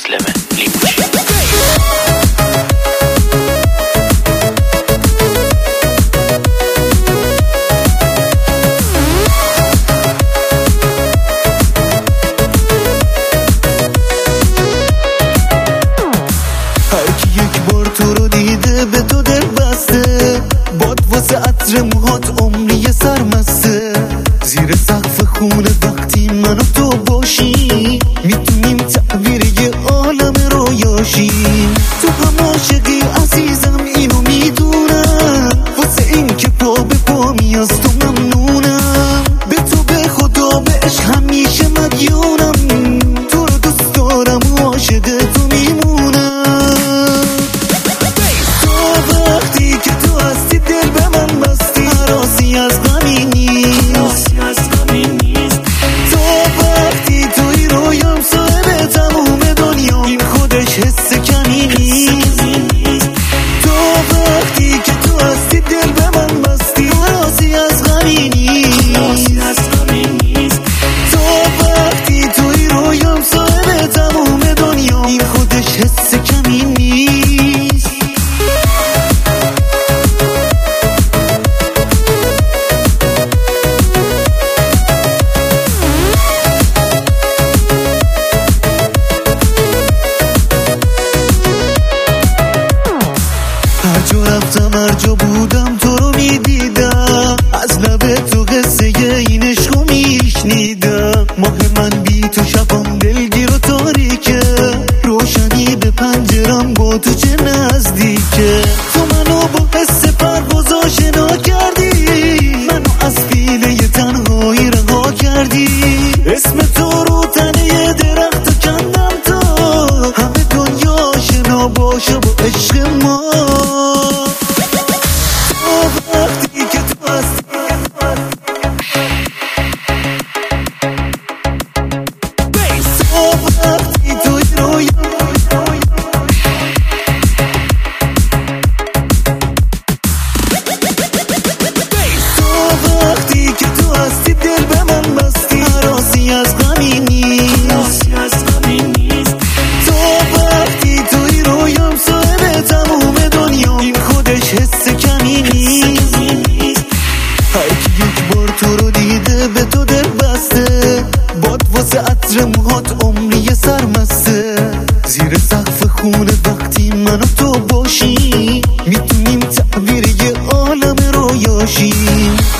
مسلم لیموچی. تو رو دیده به تو دل بسته، باد واسه عطر موهات عمری سرمسته. زیر سقف خونه وقتی من و تو باشیم میتونیم تعبیر یه عالم رویاشیم. تو هم عاشقی عزیزم اینو میدونم، واسه این که پا به پا میاز تو ممنونم. به تو به خدا به عشق همیشه مدیونم، تو رو دوست دارم و عاشق تو میمونم. هرجا رفتم هرجا بودم تو رو میدیدم، از لب تو قصه این عشقو میشنیدم. ماه من بی تو شبم دلگیر و تاریکه، روشنی به پنجرم با تو چه نزدیکه. تو منو با حس پرواز آشنا کردی، منو از پیله تنهایی رها کردی. اسم تو رو تنه درخت کندم تا همه دنیا آشنا باشه با عشق ما. تو رو دیده به تو دل بسته، باد واسه عطر موهات عمری سرمسته. زیر سقف خونه وقتی من و تو باشیم میتونیم تعبیر یه عالم رویاشیم.